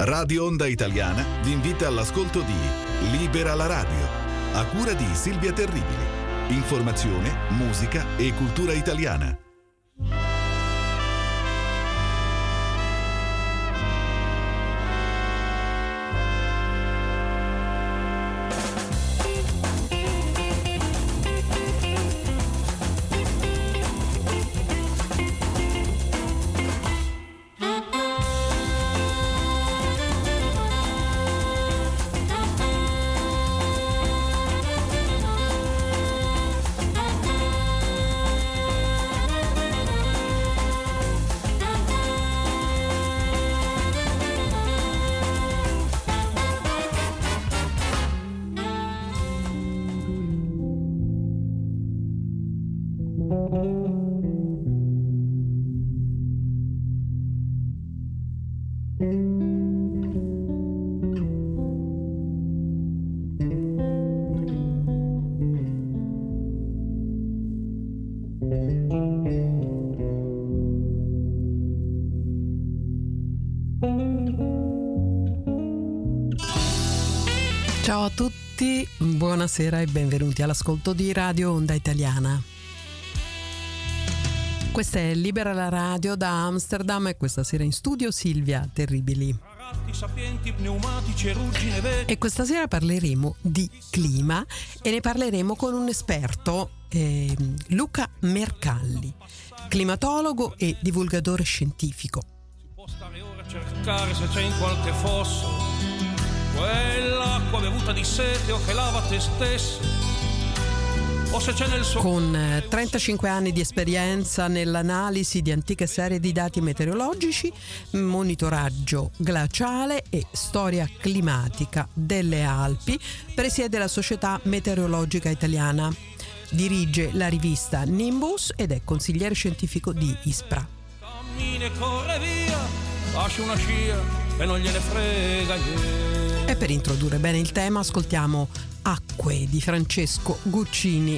Radio Onda Italiana vi invita all'ascolto di Libera la radio, a cura di Silvia Terribili. Informazione, musica e cultura italiana. Ciao a tutti, buonasera e benvenuti all'ascolto di Radio Onda Italiana. Questa è Libera la radio da Amsterdam e questa sera in studio Silvia Terribili. E questa sera parleremo di clima e ne parleremo con un esperto, Luca Mercalli, climatologo e divulgatore scientifico. Si può stare ore a cercare se c'è in qualche fosso quell'acqua bevuta di sete o che lava te stesso, o se c'è nel suo... Con 35 anni di esperienza nell'analisi di antiche serie di dati meteorologici, monitoraggio glaciale e storia climatica delle Alpi, presiede la Società Meteorologica Italiana, dirige la rivista Nimbus ed è consigliere scientifico di ISPRA. Cammina e corre via, lascia una scia e non gliene frega niente. E per introdurre bene il tema ascoltiamo Acque di Francesco Guccini.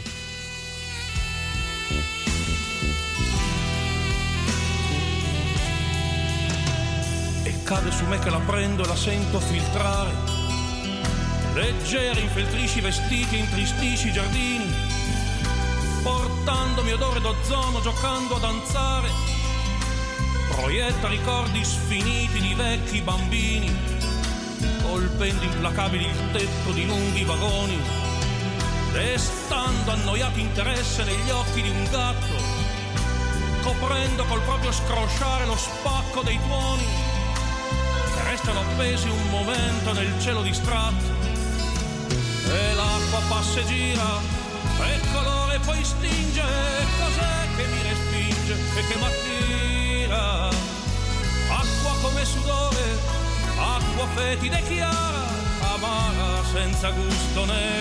E cade su me che la prendo e la sento filtrare, leggera infeltrisci i vestiti e intristisci i giardini, portandomi odore d'ozono, giocando a danzare, proietta ricordi sfiniti di vecchi bambini, colpendo implacabili il tetto di lunghi vagoni, destando annoiato interesse negli occhi di un gatto, coprendo col proprio scrosciare lo spacco dei tuoni che restano appesi un momento nel cielo distratto. E l'acqua passa e gira, e colore poi stinge, cos'è che mi respinge e che m'attira? Acqua come sudore, acqua fetida e chiara, amara senza gusto né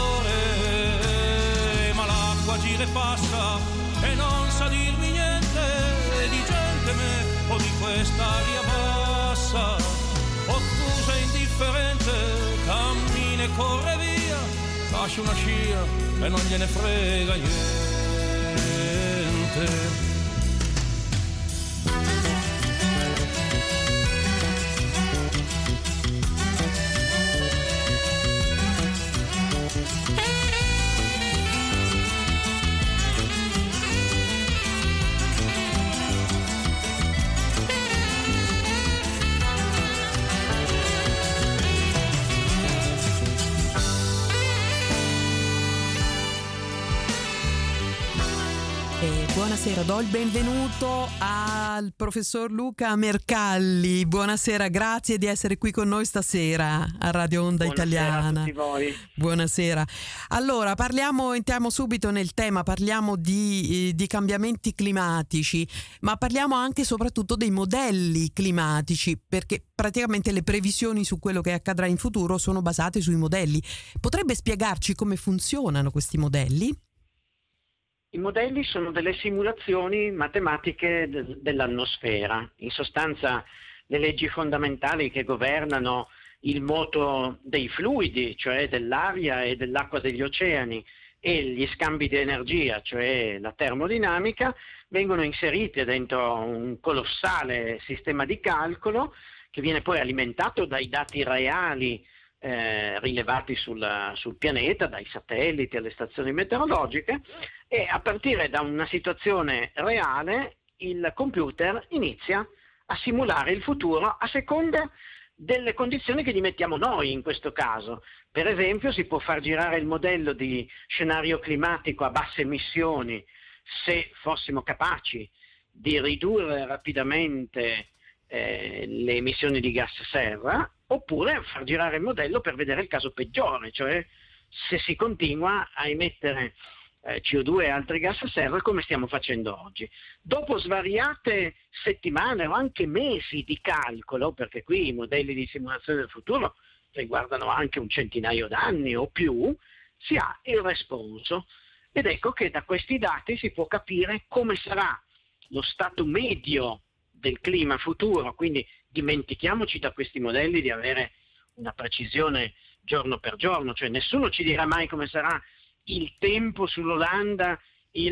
colore, ma l'acqua gira e passa e non sa dirmi niente di gente me o di quest'aria bassa, ottusa e indifferente, cammina e corre via, lascia una scia e non gliene frega niente. Buonasera, do il benvenuto al professor Luca Mercalli. Buonasera, grazie di essere qui con noi stasera a Radio Onda Italiana. Buonasera a tutti voi. Buonasera. Allora, entriamo subito nel tema, parliamo di cambiamenti climatici, ma parliamo anche e soprattutto dei modelli climatici, perché praticamente le previsioni su quello che accadrà in futuro sono basate sui modelli. Potrebbe spiegarci come funzionano questi modelli? I modelli sono delle simulazioni matematiche dell'atmosfera, in sostanza le leggi fondamentali che governano il moto dei fluidi, cioè dell'aria e dell'acqua degli oceani, e gli scambi di energia, cioè la termodinamica, vengono inserite dentro un colossale sistema di calcolo che viene poi alimentato dai dati reali rilevati sul pianeta, dai satelliti alle stazioni meteorologiche, e a partire da una situazione reale il computer inizia a simulare il futuro a seconda delle condizioni che gli mettiamo noi in questo caso. Per esempio si può far girare il modello di scenario climatico a basse emissioni se fossimo capaci di ridurre rapidamente le emissioni di gas serra, oppure far girare il modello per vedere il caso peggiore, cioè se si continua a emettere CO2 e altri gas serra come stiamo facendo oggi. Dopo svariate settimane o anche mesi di calcolo, perché qui i modelli di simulazione del futuro riguardano anche un centinaio d'anni o più, si ha il responso, ed ecco che da questi dati si può capire come sarà lo stato medio del clima futuro. Quindi dimentichiamoci da questi modelli di avere una precisione giorno per giorno, cioè nessuno ci dirà mai come sarà il tempo sull'Olanda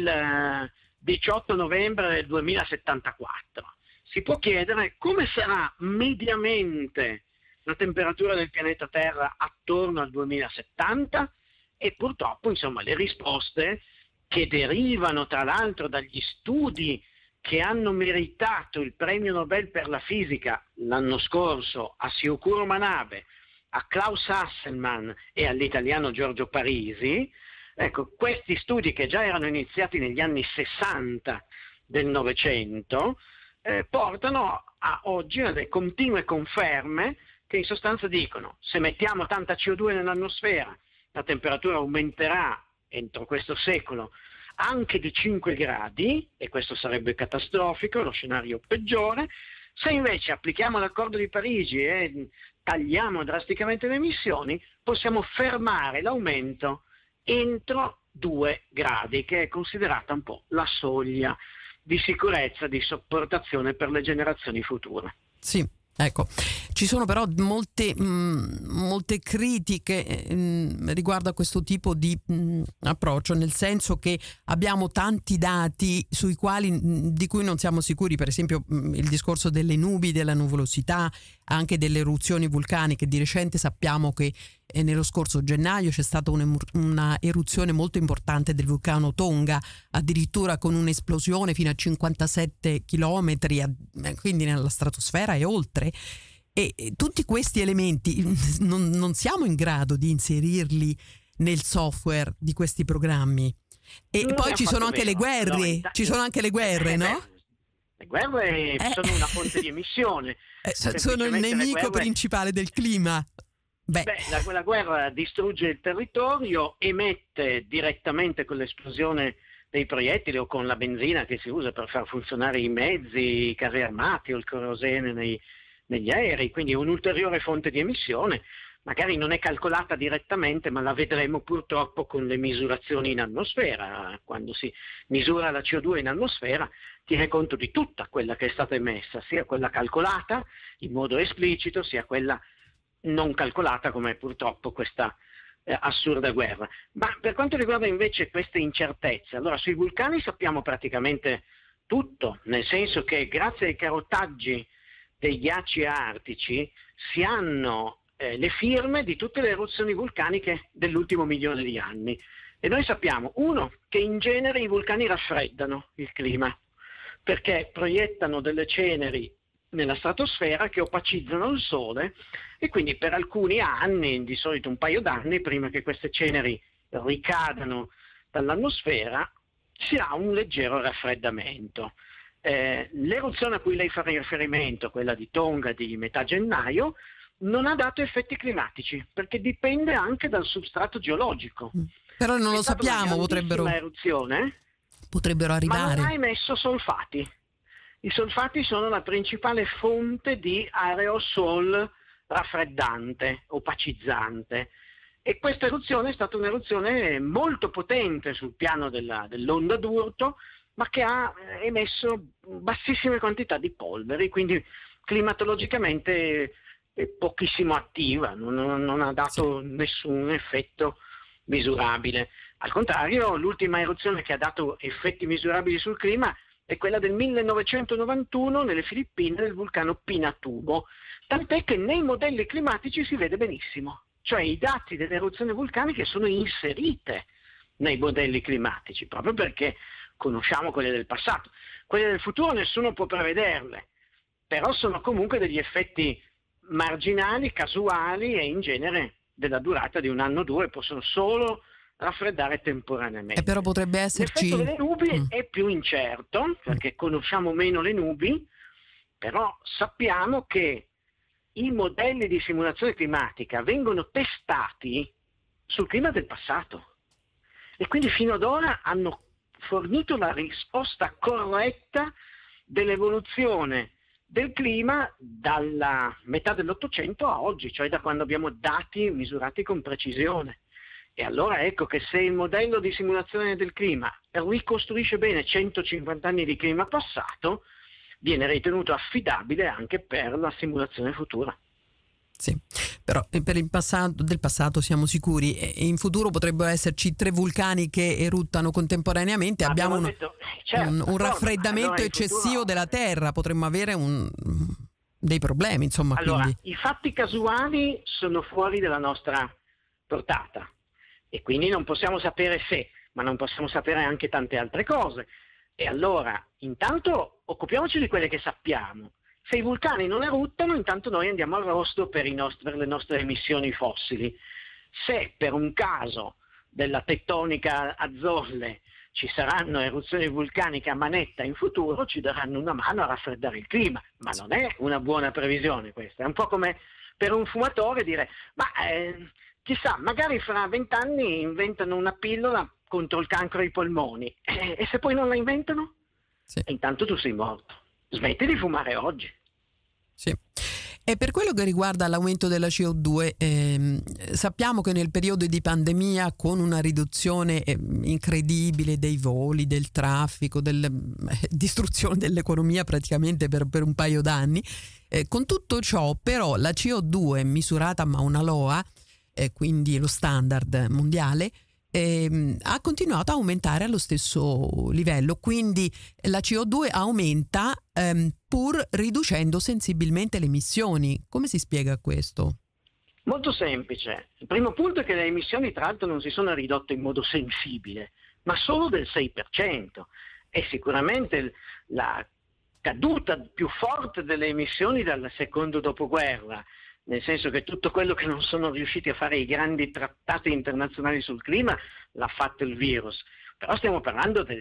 il 18 novembre del 2074. Si può chiedere come sarà mediamente la temperatura del pianeta Terra attorno al 2070, e purtroppo insomma le risposte, che derivano tra l'altro dagli studi che hanno meritato il premio Nobel per la fisica l'anno scorso a Syukuro Manabe, a Klaus Hasselmann e all'italiano Giorgio Parisi. Ecco, questi studi, che già erano iniziati negli anni 60 del Novecento, portano a oggi a delle continue conferme che in sostanza dicono: se mettiamo tanta CO2 nell'atmosfera, la temperatura aumenterà entro questo secolo anche di 5 gradi, e questo sarebbe catastrofico, lo scenario peggiore. Se invece applichiamo l'accordo di Parigi e tagliamo drasticamente le emissioni, possiamo fermare l'aumento entro 2 gradi, che è considerata un po' la soglia di sicurezza, di sopportazione per le generazioni future. Sì, ecco, ci sono però molte critiche riguardo a questo tipo di approccio, nel senso che abbiamo tanti dati di cui non siamo sicuri. Per esempio il discorso delle nubi, della nuvolosità, anche delle eruzioni vulcaniche. Di recente sappiamo che nello scorso gennaio c'è stata una eruzione molto importante del vulcano Tonga, addirittura con un'esplosione fino a 57 chilometri, quindi nella stratosfera e oltre. E tutti questi elementi non siamo in grado di inserirli nel software di questi programmi. E poi ci sono anche le guerre, no? Le guerre sono una fonte di emissione. Sono il nemico principale del clima. La guerra distrugge il territorio, emette direttamente con l'esplosione dei proiettili o con la benzina che si usa per far funzionare i mezzi, i carri armati o il kerosene negli aerei, quindi è un'ulteriore fonte di emissione. Magari non è calcolata direttamente, ma la vedremo purtroppo con le misurazioni in atmosfera. Quando si misura la CO2 in atmosfera tiene conto di tutta quella che è stata emessa, sia quella calcolata in modo esplicito, sia quella non calcolata, come purtroppo questa assurda guerra. Ma per quanto riguarda invece queste incertezze, allora sui vulcani sappiamo praticamente tutto, nel senso che grazie ai carotaggi dei ghiacci artici si hanno le firme di tutte le eruzioni vulcaniche dell'ultimo milione di anni, e noi sappiamo, uno, che in genere i vulcani raffreddano il clima perché proiettano delle ceneri nella stratosfera che opacizzano il Sole, e quindi per alcuni anni, di solito un paio d'anni, prima che queste ceneri ricadano dall'atmosfera, si ha un leggero raffreddamento. L'eruzione a cui lei fa riferimento, quella di Tonga di metà gennaio, non ha dato effetti climatici, perché dipende anche dal substrato geologico. Però non lo sappiamo, potrebbero arrivare. Ma non ha emesso solfati. I solfati sono la principale fonte di aerosol raffreddante, opacizzante, e questa eruzione è stata un'eruzione molto potente sul piano dell'onda d'urto, ma che ha emesso bassissime quantità di polveri, quindi climatologicamente pochissimo attiva, non ha dato nessun effetto misurabile. Al contrario, l'ultima eruzione che ha dato effetti misurabili sul clima è quella del 1991 nelle Filippine del vulcano Pinatubo, tant'è che nei modelli climatici si vede benissimo, cioè i dati delle eruzioni vulcaniche sono inserite nei modelli climatici, proprio perché conosciamo quelle del passato. Quelle del futuro nessuno può prevederle, però sono comunque degli effetti marginali, casuali e in genere della durata di un anno o due, possono solo raffreddare temporaneamente. Però potrebbe esserci... L'effetto delle nubi è più incerto, perché conosciamo meno le nubi, però sappiamo che i modelli di simulazione climatica vengono testati sul clima del passato e quindi fino ad ora hanno fornito la risposta corretta dell'evoluzione del clima dalla metà dell'Ottocento a oggi, cioè da quando abbiamo dati misurati con precisione. E allora ecco che se il modello di simulazione del clima ricostruisce bene 150 anni di clima passato, viene ritenuto affidabile anche per la simulazione futura. Sì, però per il passato, del passato siamo sicuri, e in futuro potrebbero esserci 3 vulcani che eruttano contemporaneamente, abbiamo un raffreddamento eccessivo della Terra, potremmo avere dei problemi, insomma. Allora, quindi. I fatti casuali sono fuori dalla nostra portata e quindi non possiamo sapere se, ma non possiamo sapere anche tante altre cose. E allora, intanto occupiamoci di quelle che sappiamo. Se i vulcani non eruttano, intanto noi andiamo al rosto per le nostre emissioni fossili. Se per un caso della tettonica a zolle ci saranno eruzioni vulcaniche a manetta in futuro, ci daranno una mano a raffreddare il clima, ma non è una buona previsione questa. È un po' come per un fumatore dire, chissà, magari fra 20 anni inventano una pillola contro il cancro ai polmoni, e se poi non la inventano? Sì. E intanto tu sei morto. Smetti di fumare oggi. Sì. E per quello che riguarda l'aumento della CO2, sappiamo che nel periodo di pandemia, con una riduzione incredibile dei voli, del traffico, della distruzione dell'economia praticamente per un paio d'anni, con tutto ciò però la CO2 misurata a Mauna Loa, quindi lo standard mondiale, ha continuato a aumentare allo stesso livello, quindi la CO2 aumenta pur riducendo sensibilmente le emissioni. Come si spiega questo? Molto semplice. Il primo punto è che le emissioni tra l'altro non si sono ridotte in modo sensibile, ma solo del 6%. E sicuramente la caduta più forte delle emissioni dal secondo dopoguerra, nel senso che tutto quello che non sono riusciti a fare i grandi trattati internazionali sul clima l'ha fatto il virus. Però stiamo parlando del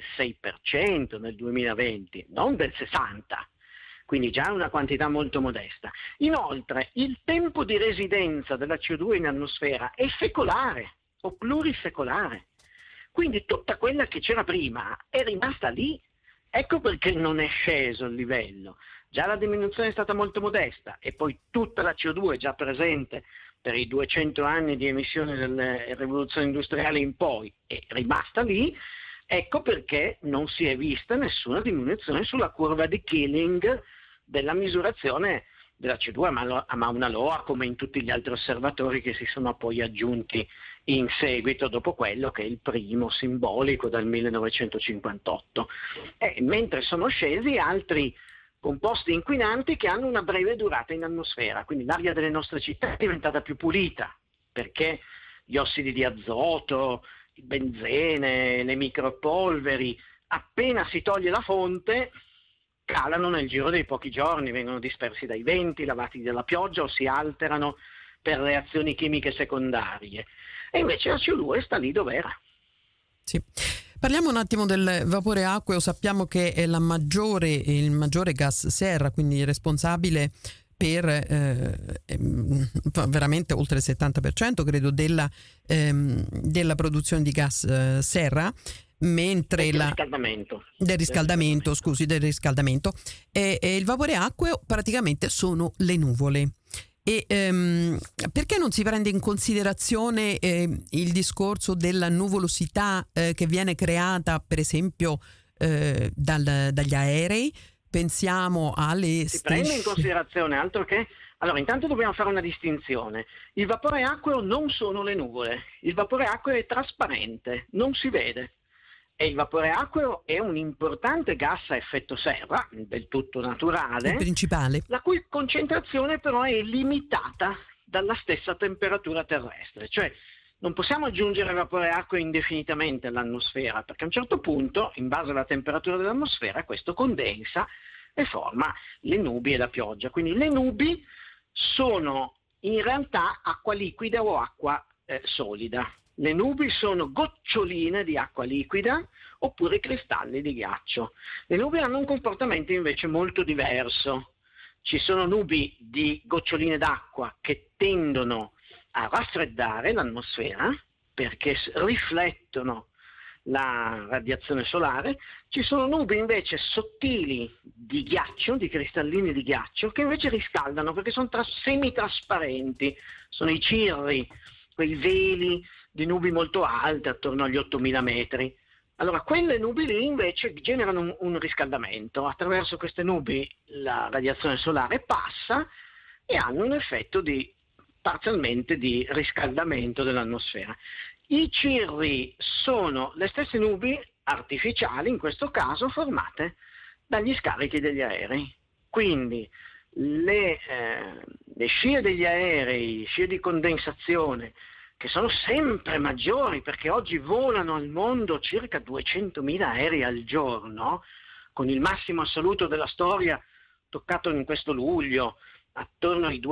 6% nel 2020, non del 60%, quindi già una quantità molto modesta. Inoltre, il tempo di residenza della CO2 in atmosfera è secolare o plurisecolare, quindi tutta quella che c'era prima è rimasta lì. Ecco perché non è sceso il livello. Già la diminuzione è stata molto modesta e poi tutta la CO2 già presente per i 200 anni di emissione delle rivoluzioni industriali in poi è rimasta lì. Ecco perché non si è vista nessuna diminuzione sulla curva di Killing della misurazione della CO2 a Mauna Loa, come in tutti gli altri osservatori che si sono poi aggiunti in seguito, dopo quello che è il primo simbolico dal 1958. Mentre sono scesi altri composti inquinanti che hanno una breve durata in atmosfera, quindi l'aria delle nostre città è diventata più pulita, perché gli ossidi di azoto, il benzene, le micropolveri, appena si toglie la fonte, calano nel giro dei pochi giorni, vengono dispersi dai venti, lavati dalla pioggia o si alterano per reazioni chimiche secondarie. E invece la CO2 sta lì dov'era. Sì. Parliamo un attimo del vapore acqueo. Sappiamo che è il maggiore gas serra, quindi responsabile per veramente oltre il 70% credo della produzione di gas serra, mentre del riscaldamento e il vapore acqueo praticamente sono le nuvole. E perché non si prende in considerazione il discorso della nuvolosità che viene creata per esempio dagli aerei? Pensiamo alle si prende in considerazione, altro che. Allora, intanto dobbiamo fare una distinzione. Il vapore acqueo non sono le nuvole, il vapore acqueo è trasparente, non si vede. E il vapore acqueo è un importante gas a effetto serra, del tutto naturale, il principale, la cui concentrazione però è limitata dalla stessa temperatura terrestre, cioè non possiamo aggiungere vapore acqueo indefinitamente all'atmosfera, perché a un certo punto, in base alla temperatura dell'atmosfera, questo condensa e forma le nubi e la pioggia. Quindi le nubi sono in realtà acqua liquida o acqua solida. Le nubi sono goccioline di acqua liquida oppure cristalli di ghiaccio. Le nubi hanno un comportamento invece molto diverso. Ci sono nubi di goccioline d'acqua che tendono a raffreddare l'atmosfera perché riflettono la radiazione solare. Ci sono nubi invece sottili di ghiaccio, di cristallini di ghiaccio, che invece riscaldano perché sono semitrasparenti. Sono i cirri, quei veli di nubi molto alte, attorno agli 8.000 metri. Allora, quelle nubi lì invece generano un riscaldamento. Attraverso queste nubi la radiazione solare passa e hanno un effetto parzialmente di riscaldamento dell'atmosfera. I cirri sono le stesse nubi artificiali, in questo caso formate dagli scarichi degli aerei. Quindi le scie degli aerei, scie di condensazione, che sono sempre maggiori perché oggi volano al mondo circa 200.000 aerei al giorno, con il massimo assoluto della storia toccato in questo luglio, attorno ai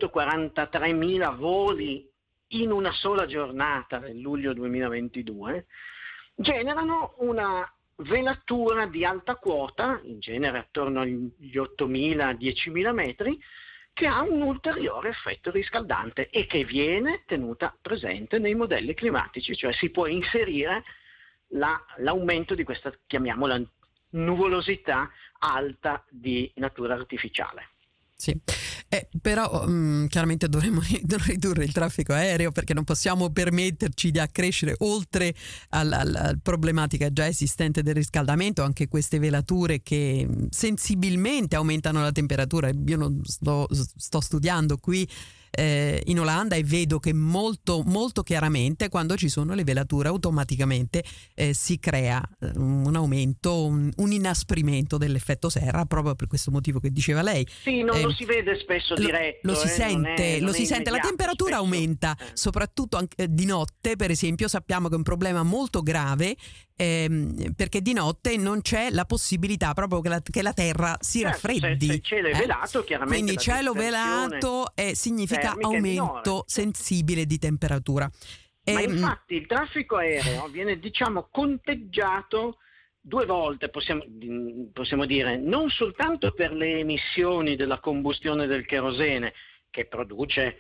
243.000 voli in una sola giornata nel luglio 2022, generano una velatura di alta quota, in genere attorno agli 8.000-10.000 metri, che ha un ulteriore effetto riscaldante e che viene tenuta presente nei modelli climatici, cioè si può inserire l'aumento di questa, chiamiamola, nuvolosità alta di natura artificiale. Sì, però chiaramente dovremmo ridurre il traffico aereo perché non possiamo permetterci di accrescere oltre alla problematica già esistente del riscaldamento anche queste velature che sensibilmente aumentano la temperatura. Io non sto studiando qui in Olanda e vedo che molto molto chiaramente quando ci sono le velature automaticamente si crea un aumento, un inasprimento dell'effetto serra, proprio per questo motivo che diceva lei. Sì, non lo si vede spesso diretto. Lo si sente, non è la temperatura spesso aumenta, soprattutto anche di notte, per esempio. Sappiamo che è un problema molto grave perché di notte non c'è la possibilità proprio che la terra si raffreddi. Se il cielo è velato, chiaramente. Quindi cielo velato significa aumento sensibile di temperatura. Ma infatti il traffico aereo viene, conteggiato due volte, possiamo dire, non soltanto per le emissioni della combustione del kerosene, che produce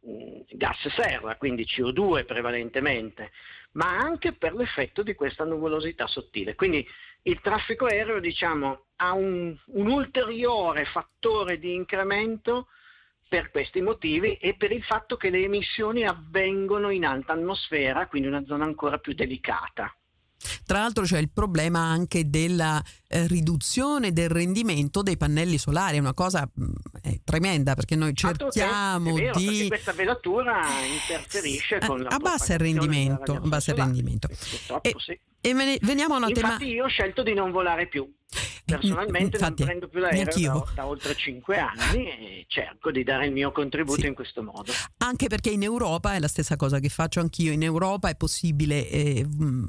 gas serra, quindi CO2 prevalentemente, ma anche per l'effetto di questa nuvolosità sottile. Quindi il traffico aereo, ha un ulteriore fattore di incremento per questi motivi e per il fatto che le emissioni avvengono in alta atmosfera, quindi una zona ancora più delicata. Tra l'altro c'è il problema anche della riduzione del rendimento dei pannelli solari, è una cosa tremenda perché noi cerchiamo perché questa velatura interferisce con la abbassa il rendimento, Purtroppo sì. E veniamo a una Infatti io ho scelto di non volare più. Personalmente non prendo più l'aereo da oltre 5 anni e cerco di dare il mio contributo in questo modo. Anche perché in Europa è la stessa cosa che faccio anch'io. In Europa è possibile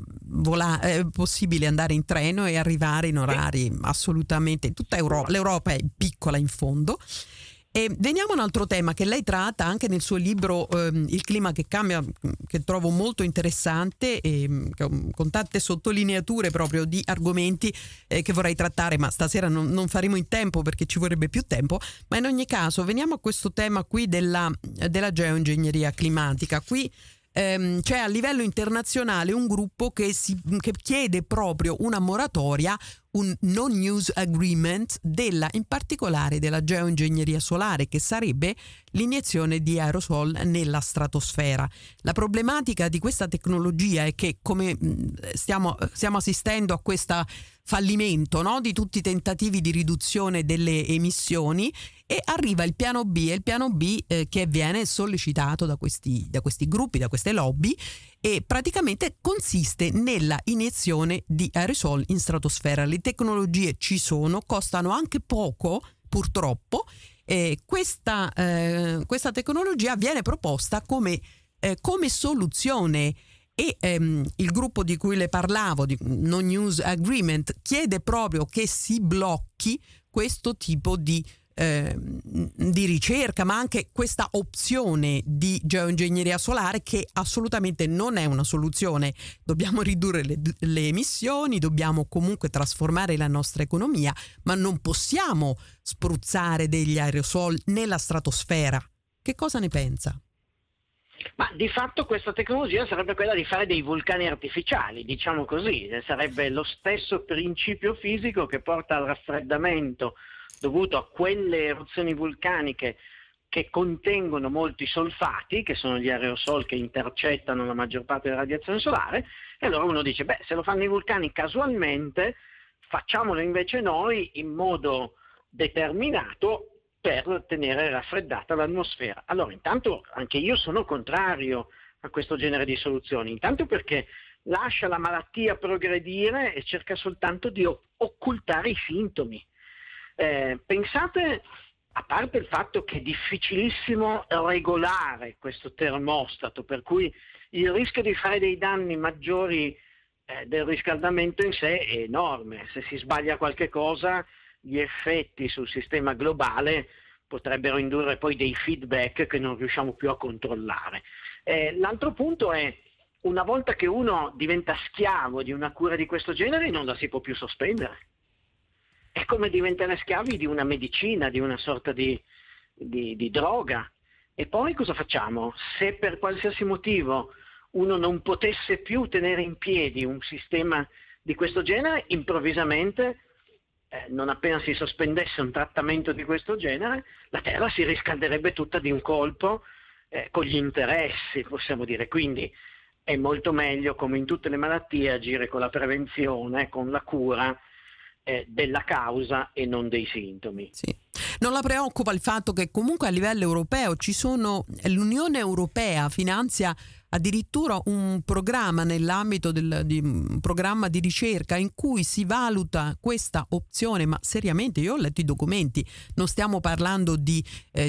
possibile andare in treno e arrivare in orari assolutamente in tutta Europa. L'Europa è piccola in fondo. E veniamo a un altro tema che lei tratta anche nel suo libro Il clima che cambia, che trovo molto interessante e con tante sottolineature proprio di argomenti che vorrei trattare, ma stasera non faremo in tempo perché ci vorrebbe più tempo. Ma in ogni caso veniamo a questo tema qui della geoingegneria climatica. Qui c'è a livello internazionale un gruppo che chiede proprio una moratoria, un non-use agreement in particolare della geoingegneria solare, che sarebbe l'iniezione di aerosol nella stratosfera. La problematica di questa tecnologia è che, come stiamo assistendo a questo fallimento, no? Di tutti i tentativi di riduzione delle emissioni, e arriva il piano B, e il piano B che viene sollecitato da questi gruppi, da queste lobby, e praticamente consiste nella iniezione di aerosol in stratosfera. Le tecnologie ci sono, costano anche poco purtroppo. Questa tecnologia viene proposta come soluzione, e il gruppo di cui le parlavo, di Non Use Agreement, chiede proprio che si blocchi questo tipo di ricerca, ma anche questa opzione di geoingegneria solare, che assolutamente non è una soluzione. Dobbiamo ridurre le emissioni, dobbiamo comunque trasformare la nostra economia, ma non possiamo spruzzare degli aerosol nella stratosfera. Che cosa ne pensa? Ma di fatto questa tecnologia sarebbe quella di fare dei vulcani artificiali, diciamo così, sarebbe lo stesso principio fisico che porta al raffreddamento dovuto a quelle eruzioni vulcaniche che contengono molti solfati, che sono gli aerosol che intercettano la maggior parte della radiazione solare, e allora uno dice, se lo fanno i vulcani casualmente, facciamolo invece noi in modo determinato per tenere raffreddata l'atmosfera. Allora, intanto anche io sono contrario a questo genere di soluzioni, intanto perché lascia la malattia progredire e cerca soltanto di occultare i sintomi. Pensate, a parte il fatto che è difficilissimo regolare questo termostato, per cui il rischio di fare dei danni maggiori del riscaldamento in sé è enorme. Se si sbaglia qualche cosa, gli effetti sul sistema globale potrebbero indurre poi dei feedback che non riusciamo più a controllare. L'altro punto è, una volta che uno diventa schiavo di una cura di questo genere, non la si può più sospendere. È come diventare schiavi di una medicina, di una sorta di droga. E poi cosa facciamo? Se per qualsiasi motivo uno non potesse più tenere in piedi un sistema di questo genere, improvvisamente, non appena si sospendesse un trattamento di questo genere, la Terra si riscalderebbe tutta di un colpo, con gli interessi, possiamo dire. Quindi è molto meglio, come in tutte le malattie, agire con la prevenzione, con la cura della causa e non dei sintomi. Sì. Non la preoccupa il fatto che comunque a livello europeo l'Unione Europea finanzia addirittura un programma nell'ambito di un programma di ricerca in cui si valuta questa opzione, ma seriamente, io ho letto i documenti, non stiamo parlando di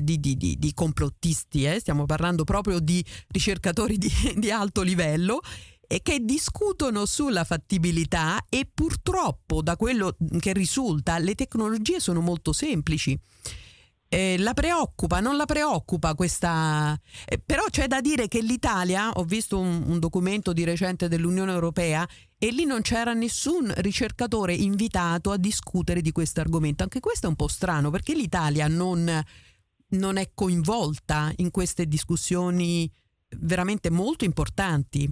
complottisti, stiamo parlando proprio di ricercatori di alto livello, e che discutono sulla fattibilità, e purtroppo da quello che risulta le tecnologie sono molto semplici. La preoccupa, non la preoccupa questa... però c'è da dire che l'Italia, ho visto un documento di recente dell'Unione Europea, e lì non c'era nessun ricercatore invitato a discutere di questo argomento. Anche questo è un po' strano, perché l'Italia non è coinvolta in queste discussioni veramente molto importanti,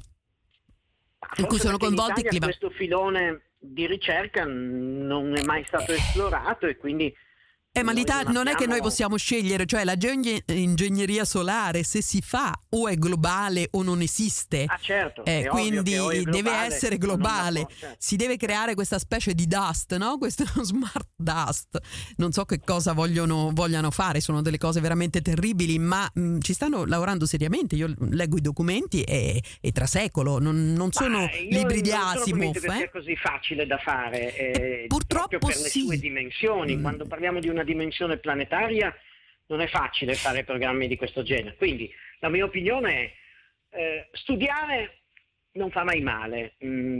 in cui sono coinvolti in Italia questo filone di ricerca non è mai stato esplorato, e quindi ma l'Italia non è che noi possiamo scegliere, cioè la geoingegneria solare, se si fa, o è globale o non esiste. Certo, quindi globale, deve essere globale. Certo. Si deve creare questa specie di dust, no? Questo smart dust. Non so che cosa vogliano fare, sono delle cose veramente terribili, ma ci stanno lavorando seriamente. Io leggo i documenti e trasecolo, non sono libri di Asimov. Non sono che sia così facile da fare, purtroppo proprio per le sue dimensioni. Quando parliamo di una dimensione planetaria non è facile fare programmi di questo genere, quindi la mia opinione è studiare non fa mai male,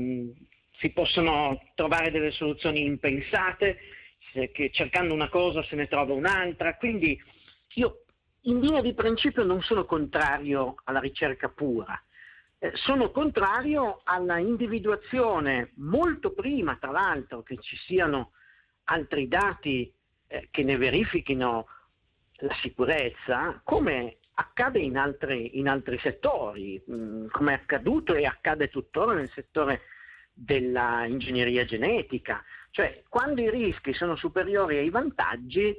si possono trovare delle soluzioni impensate, che cercando una cosa se ne trova un'altra, quindi io in linea di principio non sono contrario alla ricerca pura, sono contrario alla individuazione, molto prima tra l'altro che ci siano altri dati che ne verifichino la sicurezza, come accade in altri settori, come è accaduto e accade tuttora nel settore della ingegneria genetica. Cioè, quando i rischi sono superiori ai vantaggi,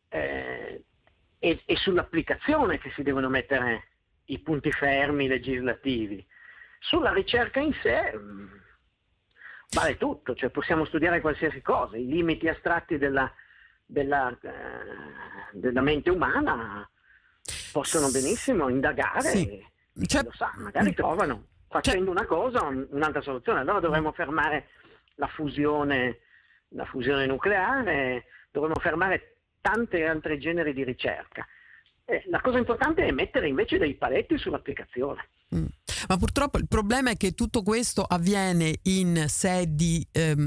è sull'applicazione che si devono mettere i punti fermi legislativi. Sulla ricerca in sé vale tutto, cioè possiamo studiare qualsiasi cosa, i limiti astratti della mente umana possono benissimo indagare, sì. Lo sa, magari trovano facendo una cosa un'altra soluzione. Allora dovremmo fermare la fusione nucleare, dovremmo fermare tante altre generi di ricerca. La cosa importante è mettere invece dei paletti sull'applicazione. Ma purtroppo il problema è che tutto questo avviene in sedi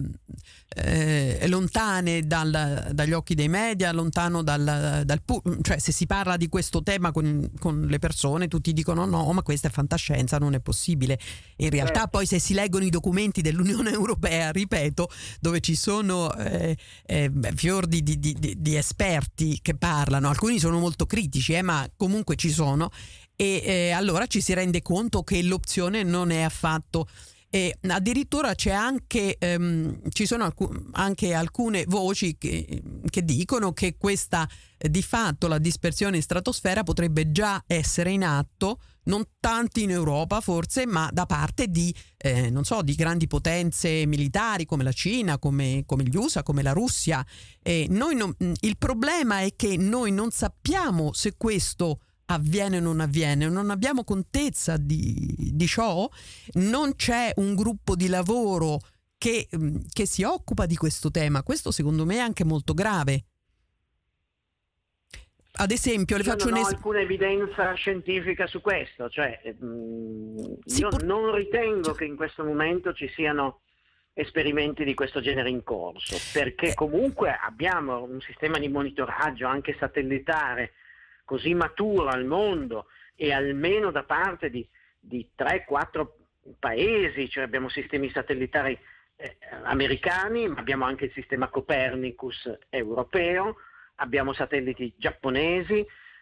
lontane dagli occhi dei media, lontano cioè se si parla di questo tema con le persone tutti dicono no, ma questa è fantascienza, non è possibile. In realtà poi se si leggono i documenti dell'Unione Europea, ripeto, dove ci sono fior di esperti che parlano, alcuni sono molto critici, ma comunque ci sono, e allora ci si rende conto che l'opzione non è affatto. E addirittura c'è anche ci sono anche alcune voci che dicono che questa di fatto la dispersione in stratosfera potrebbe già essere in atto, non tanto in Europa forse, ma da parte di non so, di grandi potenze militari come la Cina, come gli USA, come la Russia. Il problema è che noi non sappiamo se questo avviene o non avviene, non abbiamo contezza di ciò, non c'è un gruppo di lavoro che si occupa di questo tema. Questo secondo me è anche molto grave. Ad esempio, non ho alcuna evidenza scientifica su questo, cioè non ritengo che in questo momento ci siano esperimenti di questo genere in corso, perché comunque abbiamo un sistema di monitoraggio anche satellitare così maturo al mondo, e almeno da parte di 3-4 paesi, cioè abbiamo sistemi satellitari americani, ma abbiamo anche il sistema Copernicus europeo, abbiamo satelliti giapponesi,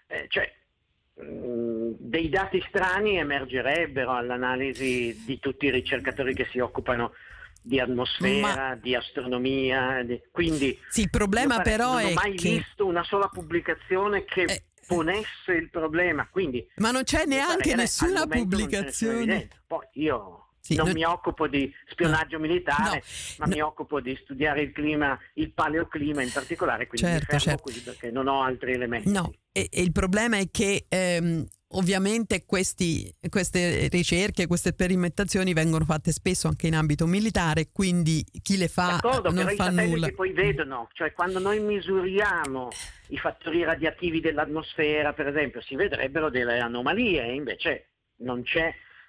dei dati strani emergerebbero all'analisi di tutti i ricercatori che si occupano di atmosfera, di astronomia, quindi sì, il problema però non è ho mai visto una sola pubblicazione che ponesse il problema, quindi ma non c'è neanche nessuna pubblicazione. Poi io non mi occupo di spionaggio militare, ma mi occupo di studiare il clima, il paleoclima in particolare, quindi mi fermo qui perché non ho altri elementi. E il problema è che ovviamente queste ricerche, queste sperimentazioni vengono fatte spesso anche in ambito militare, quindi chi le fa non fa nulla. Poi vedono, cioè quando noi misuriamo i fattori radioattivi dell'atmosfera, per esempio, si vedrebbero delle anomalie, invece non c'è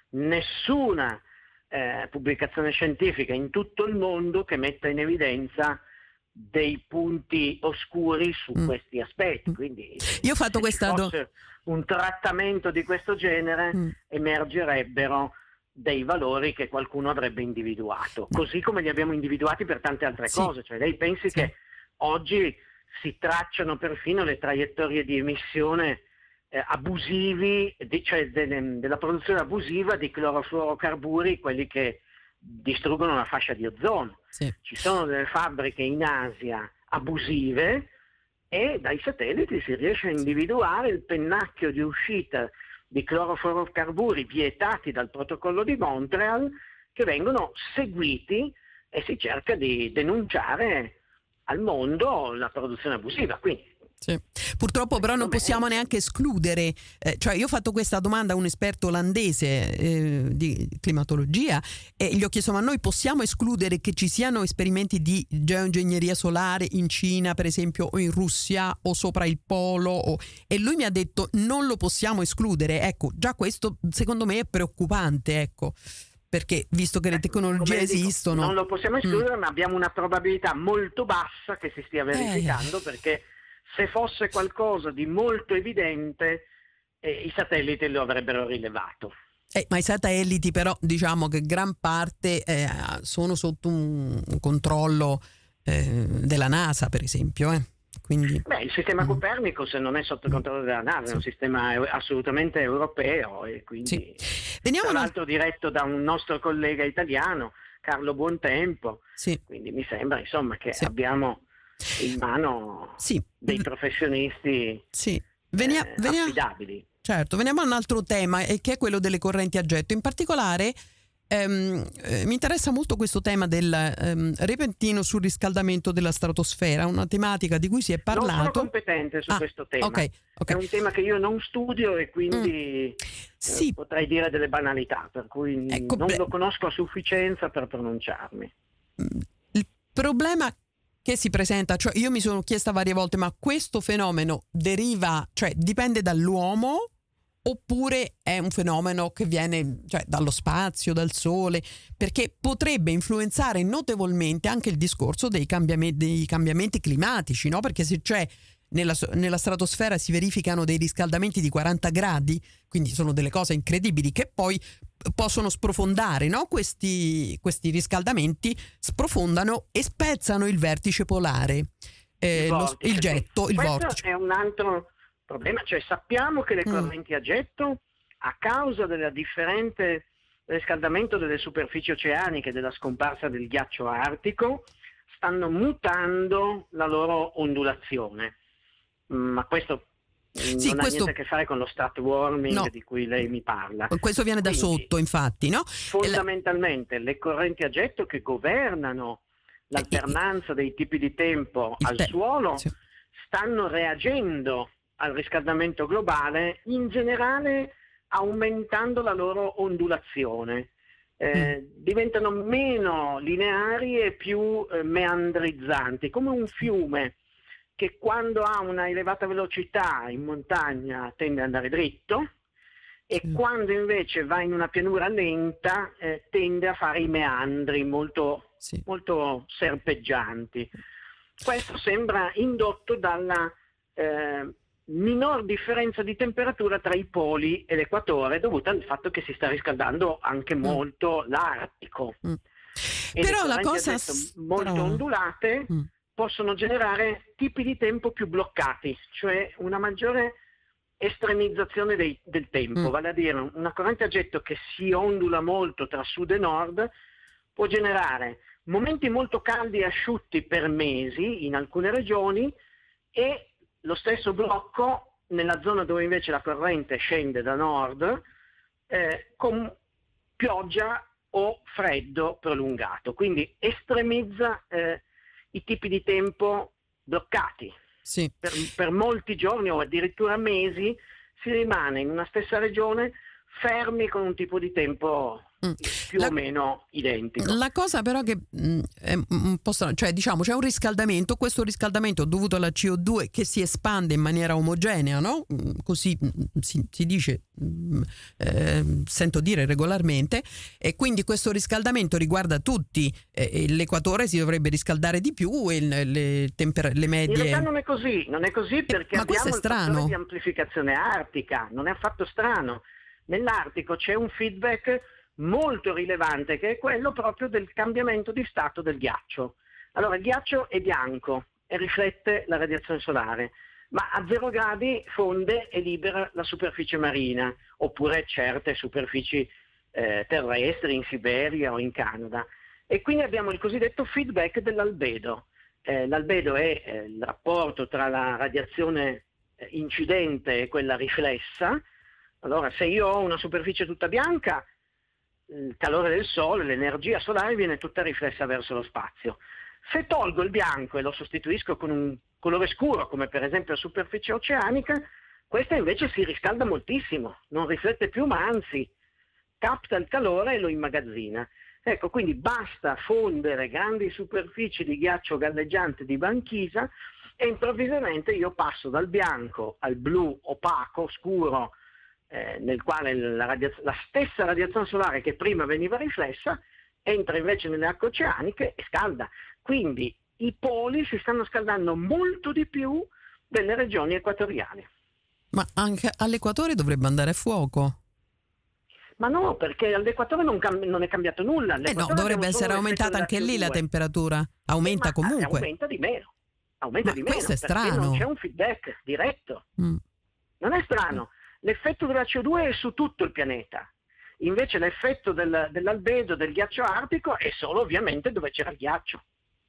nessuna pubblicazione scientifica in tutto il mondo che metta in evidenza dei punti oscuri su questi aspetti. Quindi io ho fatto un trattamento di questo genere emergerebbero dei valori che qualcuno avrebbe individuato, così come li abbiamo individuati per tante altre cose. Cioè lei pensi che oggi si tracciano perfino le traiettorie di emissione abusivi, cioè della produzione abusiva di clorofluorocarburi, quelli che distruggono la fascia di ozono. Ci sono delle fabbriche in Asia abusive e dai satelliti si riesce a individuare il pennacchio di uscita di clorofluorocarburi vietati dal protocollo di Montreal, che vengono seguiti e si cerca di denunciare al mondo la produzione abusiva. Quindi purtroppo però non possiamo neanche escludere, cioè io ho fatto questa domanda a un esperto olandese di climatologia e gli ho chiesto: ma noi possiamo escludere che ci siano esperimenti di geoingegneria solare in Cina per esempio, o in Russia, o sopra il polo, e lui mi ha detto non lo possiamo escludere. Ecco, già questo secondo me è preoccupante, ecco, perché visto che le tecnologie esistono non lo possiamo escludere, ma abbiamo una probabilità molto bassa che si stia verificando, perché se fosse qualcosa di molto evidente i satelliti lo avrebbero rilevato. Ma i satelliti però diciamo che gran parte sono sotto un controllo della NASA per esempio. Quindi, il sistema Copernicus non è sotto controllo della NASA, è un sistema assolutamente europeo, e quindi tra l'altro diretto da un nostro collega italiano, Carlo Buontempo, quindi mi sembra insomma che abbiamo in mano dei professionisti affidabili. Certo, veniamo a un altro tema, che è quello delle correnti a getto. In particolare Mi interessa molto questo tema del repentino surriscaldamento della stratosfera, una tematica di cui si è parlato. Non sono competente su questo tema. Okay. È un tema che io non studio e quindi sì. Potrei dire delle banalità, per cui non lo conosco a sufficienza per pronunciarmi. Il problema che si presenta, cioè io mi sono chiesta varie volte, ma questo fenomeno dipende dall'uomo oppure è un fenomeno che viene dallo spazio, dal sole, perché potrebbe influenzare notevolmente anche il discorso dei cambiamenti climatici, no? Perché se c'è nella stratosfera si verificano dei riscaldamenti di 40 gradi, quindi sono delle cose incredibili che poi possono sprofondare, no? Questi riscaldamenti sprofondano e spezzano il vertice polare, il getto, il vortice. Questo è un altro problema, cioè sappiamo che le correnti a getto, a causa del differente riscaldamento delle superfici oceaniche, della scomparsa del ghiaccio artico, stanno mutando la loro ondulazione. Ma questo non ha niente a che fare con lo stratwarming di cui lei mi parla. Questo viene da sotto, infatti, no? Fondamentalmente le correnti a getto che governano l'alternanza dei tipi di tempo al suolo stanno reagendo al riscaldamento globale, in generale aumentando la loro ondulazione. Diventano meno lineari e più meandrizzanti, come un fiume che quando ha una elevata velocità in montagna tende ad andare dritto e quando invece va in una pianura lenta tende a fare i meandri molto serpeggianti. Questo sembra indotto dalla minor differenza di temperatura tra i poli e l'equatore, dovuta al fatto che si sta riscaldando anche molto l'Artico. E però le la cosa molto ondulate possono generare tipi di tempo più bloccati, cioè una maggiore estremizzazione del tempo, vale a dire una corrente a getto che si ondula molto tra sud e nord può generare momenti molto caldi e asciutti per mesi in alcune regioni e lo stesso blocco nella zona dove invece la corrente scende da nord con pioggia o freddo prolungato, quindi estremizza i tipi di tempo bloccati. Per molti giorni o addirittura mesi si rimane in una stessa regione fermi con un tipo di tempo più o meno identico. La cosa però che è un po' strana, cioè diciamo c'è un riscaldamento, questo riscaldamento dovuto alla CO2 che si espande in maniera omogenea, no? Così si dice, sento dire regolarmente, e quindi questo riscaldamento riguarda tutti, l'equatore si dovrebbe riscaldare di più e le medie... In realtà non è così perché abbiamo il fattore di amplificazione artica, non è affatto strano. Nell'Artico c'è un feedback molto rilevante che è quello proprio del cambiamento di stato del ghiaccio. Allora il ghiaccio è bianco e riflette la radiazione solare, ma a 0 gradi fonde e libera la superficie marina, oppure certe superfici terrestri in Siberia o in Canada. E quindi abbiamo il cosiddetto feedback dell'albedo. L'albedo è il rapporto tra la radiazione incidente e quella riflessa. Allora, se io ho una superficie tutta bianca, il calore del sole, l'energia solare viene tutta riflessa verso lo spazio. Se tolgo il bianco e lo sostituisco con un colore scuro, come per esempio la superficie oceanica, questa invece si riscalda moltissimo, non riflette più, ma anzi capta il calore e lo immagazzina. Ecco, quindi basta fondere grandi superfici di ghiaccio galleggiante di banchisa e improvvisamente io passo dal bianco al blu opaco, scuro, nel quale la stessa radiazione solare che prima veniva riflessa entra invece nelle acque oceaniche e scalda. Quindi i poli si stanno scaldando molto di più delle regioni equatoriali. Ma anche all'equatore dovrebbe andare a fuoco? Ma no, perché all'equatore non è cambiato nulla. No, dovrebbe essere aumentata anche lì la temperatura. Aumenta comunque. Aumenta di meno. Questo è strano. Non c'è un feedback diretto. Non è strano. L'effetto della CO2 è su tutto il pianeta, invece l'effetto dell'albedo, del ghiaccio artico, è solo ovviamente dove c'era il ghiaccio.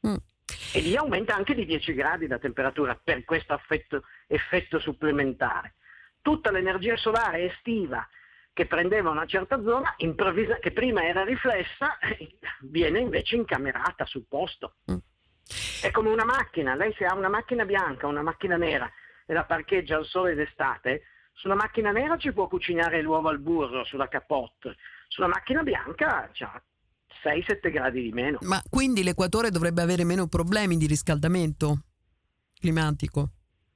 E lì aumenta anche di 10 gradi la temperatura per questo effetto supplementare. Tutta l'energia solare estiva che prendeva una certa zona, che prima era riflessa, viene invece incamerata sul posto. È come una macchina, lei se ha una macchina bianca, una macchina nera e la parcheggia al sole d'estate, sulla macchina nera ci può cucinare l'uovo al burro, sulla capote, sulla macchina bianca c'ha 6-7 gradi di meno. Ma quindi l'equatore dovrebbe avere meno problemi di riscaldamento climatico?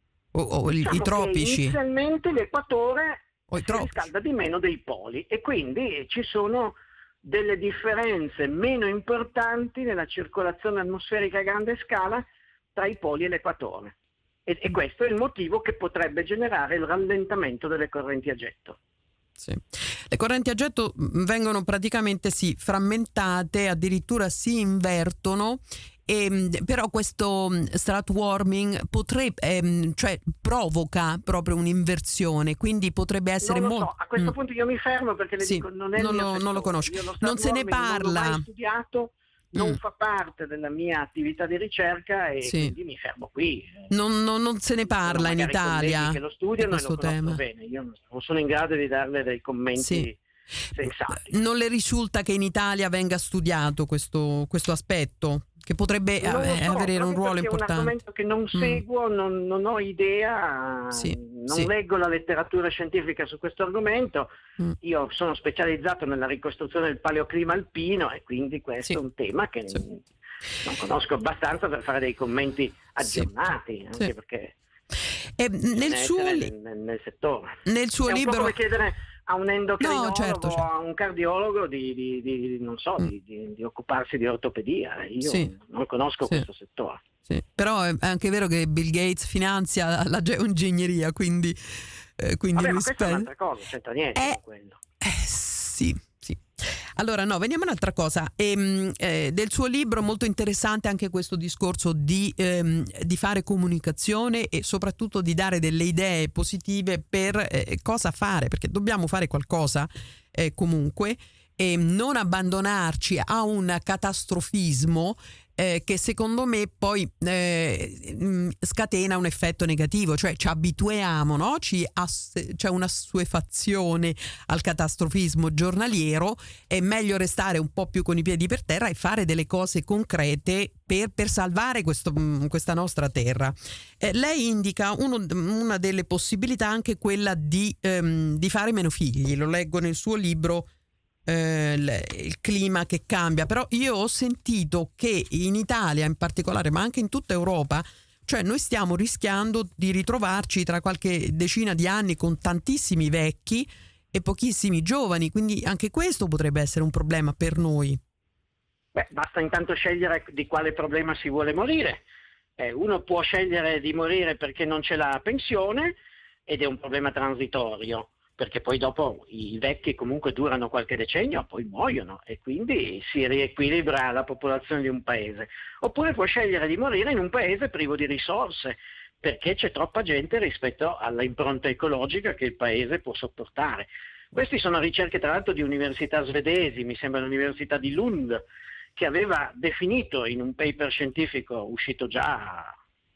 O Diciamo i tropici? Inizialmente l'equatore si tropici. riscalda di meno dei poli e quindi ci sono delle differenze meno importanti nella circolazione atmosferica a grande scala tra i poli e l'equatore. E questo è il motivo che potrebbe generare il rallentamento delle correnti a getto. Sì. Le correnti a getto vengono praticamente frammentate, addirittura si invertono, però questo stratwarming cioè provoca proprio un'inversione, quindi potrebbe essere non lo molto... so, a questo punto io mi fermo perché le dico, non è non lo conosco, non se ne parla. Non l'ho mai studiato, non fa parte della mia attività di ricerca e quindi mi fermo qui. Non se ne parla in Italia che lo studiano questo e lo conoscono tema. bene. Io non sono in grado di darle dei commenti sensati. Non le risulta che in Italia venga studiato questo aspetto? Che potrebbe avere un ruolo importante. È un argomento che non seguo, non ho idea, leggo la letteratura scientifica su questo argomento. Io sono specializzato nella ricostruzione del paleoclima alpino e quindi questo è un tema che non conosco abbastanza per fare dei commenti aggiornati, anche perché nel settore. Nel suo è un libro... po' come chiedere a un endocrinologo certo. o a un cardiologo di occuparsi di ortopedia. Io non conosco questo settore. Sì. Però è anche vero che Bill Gates finanzia la geoingegneria, quindi Vabbè, ma questa è un'altra cosa, c'entra niente con quello. Sì. Allora veniamo a un'altra cosa. Del suo libro molto interessante anche questo discorso di fare comunicazione e soprattutto di dare delle idee positive per cosa fare, perché dobbiamo fare qualcosa comunque e non abbandonarci a un catastrofismo che secondo me poi scatena un effetto negativo, cioè ci abituiamo, no? C'è una assuefazione al catastrofismo giornaliero. È meglio restare un po' più con i piedi per terra e fare delle cose concrete per salvare questa nostra terra. Lei indica una delle possibilità anche quella di fare meno figli, lo leggo nel suo libro. Il clima che cambia, però io ho sentito che in Italia in particolare, ma anche in tutta Europa, cioè noi stiamo rischiando di ritrovarci tra qualche decina di anni con tantissimi vecchi e pochissimi giovani, quindi anche questo potrebbe essere un problema per noi. Basta intanto scegliere di quale problema si vuole morire. Uno può scegliere di morire perché non c'è la pensione ed è un problema transitorio, perché poi dopo i vecchi comunque durano qualche decennio, poi muoiono e quindi si riequilibra la popolazione di un paese. Oppure può scegliere di morire in un paese privo di risorse, perché c'è troppa gente rispetto alla impronta ecologica che il paese può sopportare. Queste sono ricerche tra l'altro di università svedesi, mi sembra l'università di Lund, che aveva definito in un paper scientifico uscito già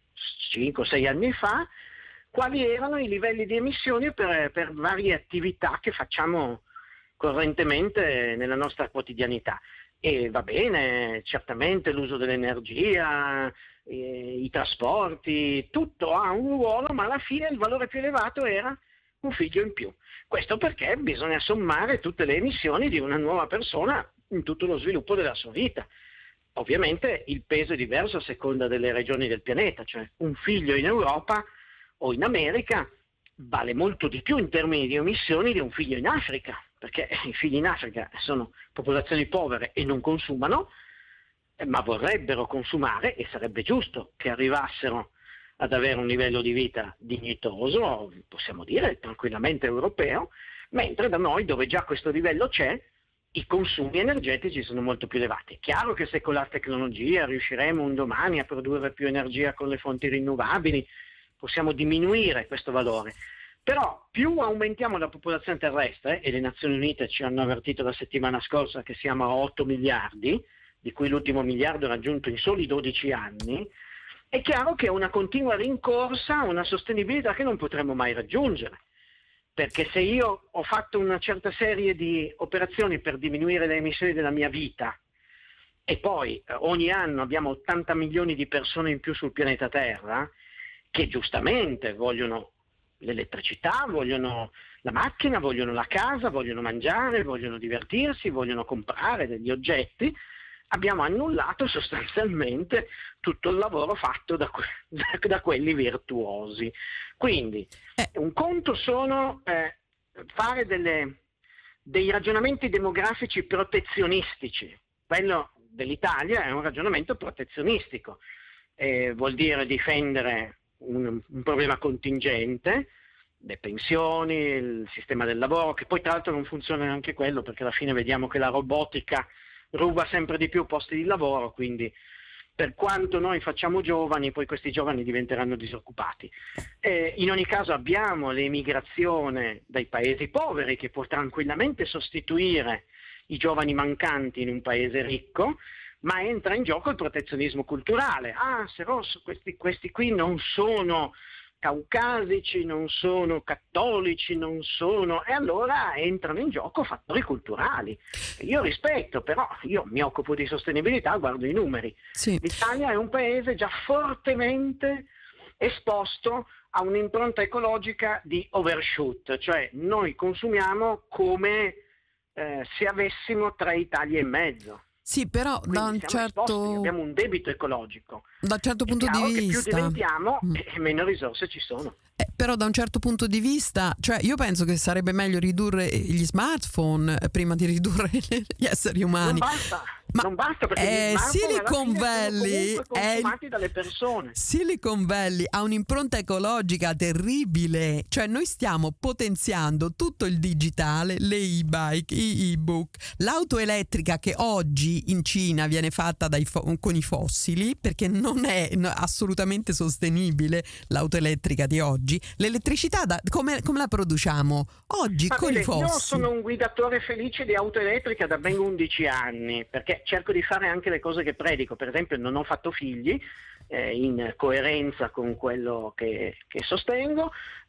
5-6 anni fa, quali erano i livelli di emissioni per varie attività che facciamo correntemente nella nostra quotidianità. E va bene, certamente l'uso dell'energia, i trasporti, tutto ha un ruolo, ma alla fine il valore più elevato era un figlio in più. Questo perché bisogna sommare tutte le emissioni di una nuova persona in tutto lo sviluppo della sua vita. Ovviamente il peso è diverso a seconda delle regioni del pianeta, cioè un figlio in Europa o in America vale molto di più in termini di emissioni di un figlio in Africa, perché i figli in Africa sono popolazioni povere e non consumano, ma vorrebbero consumare e sarebbe giusto che arrivassero ad avere un livello di vita dignitoso, possiamo dire tranquillamente europeo, mentre da noi, dove già questo livello c'è, i consumi energetici sono molto più elevati. È chiaro che se con la tecnologia riusciremo un domani a produrre più energia con le fonti rinnovabili, possiamo diminuire questo valore. Però più aumentiamo la popolazione terrestre, e le Nazioni Unite ci hanno avvertito la settimana scorsa che siamo a 8 miliardi, di cui l'ultimo miliardo è raggiunto in soli 12 anni, è chiaro che è una continua rincorsa a una sostenibilità che non potremo mai raggiungere. perché se io ho fatto una certa serie di operazioni per diminuire le emissioni della mia vita e poi ogni anno abbiamo 80 milioni di persone in più sul pianeta Terra che giustamente vogliono l'elettricità, vogliono la macchina, vogliono la casa, vogliono mangiare, vogliono divertirsi, vogliono comprare degli oggetti, abbiamo annullato sostanzialmente tutto il lavoro fatto da quelli virtuosi. Quindi un conto sono fare dei ragionamenti demografici protezionistici. Quello dell'Italia è un ragionamento protezionistico, vuol dire difendere un problema contingente, le pensioni, il sistema del lavoro, che poi tra l'altro non funziona neanche quello, perché alla fine vediamo che la robotica ruba sempre di più posti di lavoro, quindi per quanto noi facciamo giovani, poi questi giovani diventeranno disoccupati. In ogni caso abbiamo l'emigrazione dai paesi poveri che può tranquillamente sostituire i giovani mancanti in un paese ricco, ma entra in gioco il protezionismo culturale. Se Rosso, questi qui non sono caucasici, non sono cattolici, non sono... E allora entrano in gioco fattori culturali. Io rispetto, però io mi occupo di sostenibilità, guardo i numeri. Sì. L'Italia è un paese già fortemente esposto a un'impronta ecologica di overshoot, cioè noi consumiamo come se avessimo 3 Italie e mezzo. Sì, però Quindi abbiamo un debito ecologico. Da un certo punto di che vista, più diventiamo e meno risorse ci sono. Però da un certo punto di vista, cioè io penso che sarebbe meglio ridurre gli smartphone prima di ridurre gli esseri umani. Non basta perché gli Silicon Valley sono comunque consumati dalle persone. Silicon Valley ha un'impronta ecologica terribile, cioè noi stiamo potenziando tutto il digitale, le e-bike, gli e-book, l'auto elettrica che oggi in Cina viene fatta con i fossili perché non è assolutamente sostenibile l'auto elettrica di oggi. L'elettricità come la produciamo? Oggi con i fossili. Io sono un guidatore felice di auto elettrica da ben 11 anni, perché cerco di fare anche le cose che predico. Per esempio non ho fatto figli, in coerenza con quello che sostengo,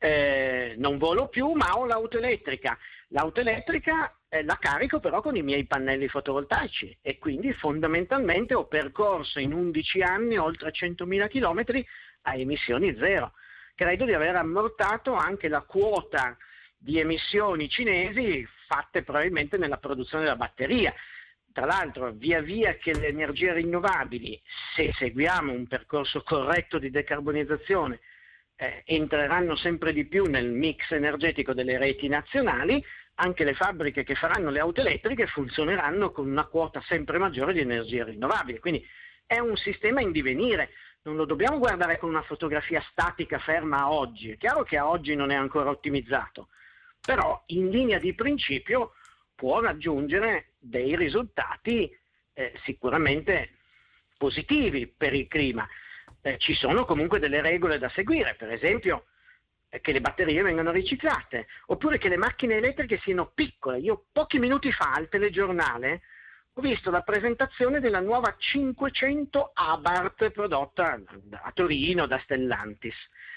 non volo più, ma ho l'auto elettrica. L'auto elettrica la carico però con i miei pannelli fotovoltaici e quindi fondamentalmente ho percorso in 11 anni oltre 100.000 chilometri a emissioni zero. Credo di aver ammortato anche la quota di emissioni cinesi fatte probabilmente nella produzione della batteria. Tra l'altro, via via che le energie rinnovabili, se seguiamo un percorso corretto di decarbonizzazione, entreranno sempre di più nel mix energetico delle reti nazionali, anche le fabbriche che faranno le auto elettriche funzioneranno con una quota sempre maggiore di energie rinnovabili. Quindi è un sistema in divenire. Non lo dobbiamo guardare con una fotografia statica ferma a oggi. È chiaro che a oggi non è ancora ottimizzato, però in linea di principio può raggiungere dei risultati sicuramente positivi per il clima. Ci sono comunque delle regole da seguire, per esempio che le batterie vengano riciclate, oppure che le macchine elettriche siano piccole. Io pochi minuti fa al telegiornale ho visto la presentazione della nuova 500 Abarth prodotta a Torino da Stellantis.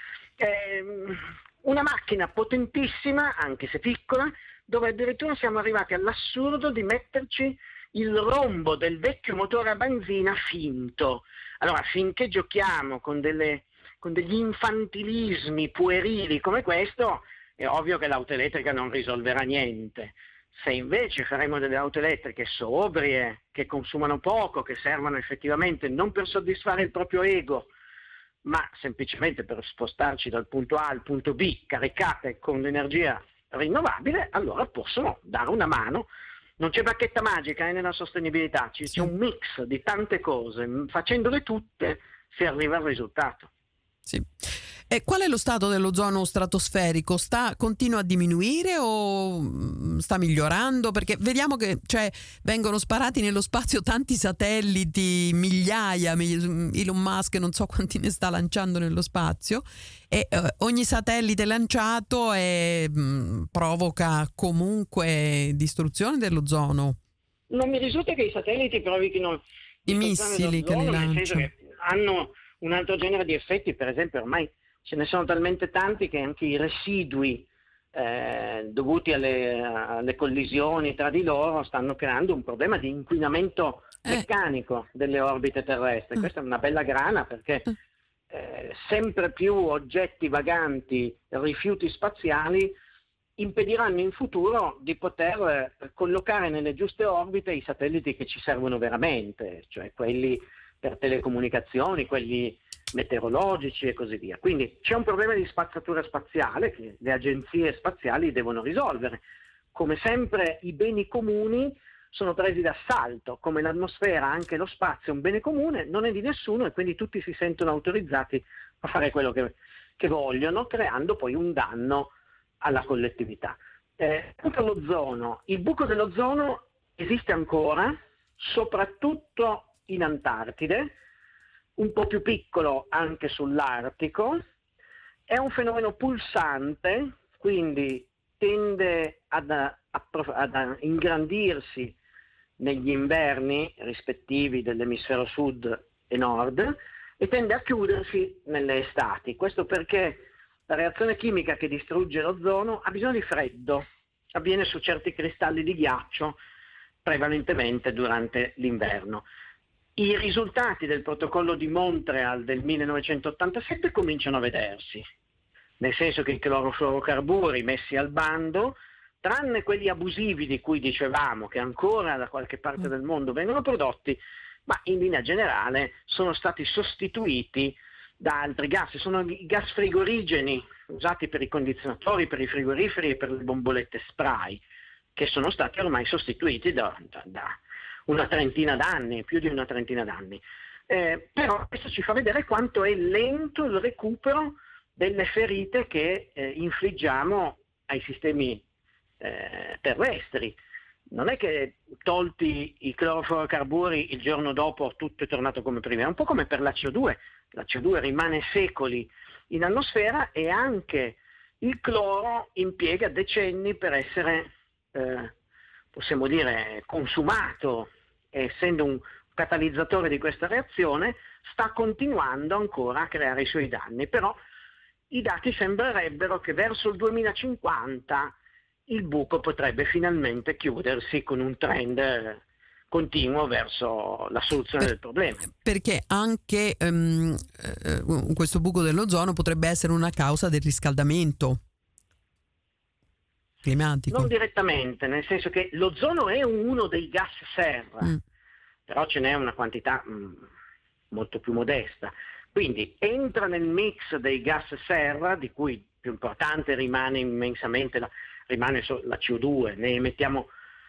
Una macchina potentissima, anche se piccola, dove addirittura siamo arrivati all'assurdo di metterci il rombo del vecchio motore a benzina finto. Allora, finché giochiamo con degli infantilismi puerili come questo, è ovvio che l'auto elettrica non risolverà niente. Se invece faremo delle auto elettriche sobrie, che consumano poco, che servono effettivamente non per soddisfare il proprio ego, ma semplicemente per spostarci dal punto A al punto B, caricate con l'energia rinnovabile, allora possono dare una mano. Non c'è bacchetta magica nella sostenibilità, c'è un mix di tante cose, facendole tutte si arriva al risultato. Sì. E qual è lo stato dell'ozono stratosferico? Continua a diminuire o sta migliorando? Perché vediamo che vengono sparati nello spazio tanti satelliti, migliaia, Elon Musk non so quanti ne sta lanciando nello spazio, e ogni satellite lanciato provoca comunque distruzione dell'ozono. Non mi risulta che i satelliti provochino i missili che li lanciano. Nel senso che hanno un altro genere di effetti, per esempio ormai ce ne sono talmente tanti che anche i residui dovuti alle collisioni tra di loro stanno creando un problema di inquinamento meccanico delle orbite terrestri. Questa è una bella grana, perché sempre più oggetti vaganti, rifiuti spaziali, impediranno in futuro di poter collocare nelle giuste orbite i satelliti che ci servono veramente, cioè quelli per telecomunicazioni, quelli meteorologici e così via. Quindi c'è un problema di spazzatura spaziale che le agenzie spaziali devono risolvere. Come sempre i beni comuni sono presi d'assalto, come l'atmosfera, anche lo spazio è un bene comune, non è di nessuno, e quindi tutti si sentono autorizzati a fare quello che vogliono, creando poi un danno alla collettività. L'ozono, il buco dell'ozono esiste ancora, soprattutto in Antartide, un po' più piccolo anche sull'Artico. È un fenomeno pulsante, quindi tende ad ingrandirsi negli inverni rispettivi dell'emisfero sud e nord e tende a chiudersi nelle estati. Questo perché la reazione chimica che distrugge l'ozono ha bisogno di freddo, avviene su certi cristalli di ghiaccio prevalentemente durante l'inverno. I risultati del protocollo di Montreal del 1987 cominciano a vedersi, nel senso che i clorofluorocarburi messi al bando, tranne quelli abusivi di cui dicevamo, che ancora da qualche parte del mondo vengono prodotti, ma in linea generale sono stati sostituiti da altri gas. Sono i gas frigorigeni usati per i condizionatori, per i frigoriferi e per le bombolette spray, che sono stati ormai sostituiti da una trentina d'anni, più di una trentina d'anni. Però questo ci fa vedere quanto è lento il recupero delle ferite che infliggiamo ai sistemi terrestri. Non è che tolti i clorofluorocarburi il giorno dopo tutto è tornato come prima, è un po' come per la CO2. La CO2 rimane secoli in atmosfera e anche il cloro impiega decenni per essere, possiamo dire, consumato. Essendo un catalizzatore di questa reazione, sta continuando ancora a creare i suoi danni. Però i dati sembrerebbero che verso il 2050 il buco potrebbe finalmente chiudersi con un trend continuo verso la soluzione del problema. Perché anche questo buco dell'ozono potrebbe essere una causa del riscaldamento climatico. Non direttamente, nel senso che l'ozono è uno dei gas serra, però ce n'è una quantità molto più modesta. Quindi entra nel mix dei gas serra, di cui più importante rimane immensamente la CO2. Ne emettiamo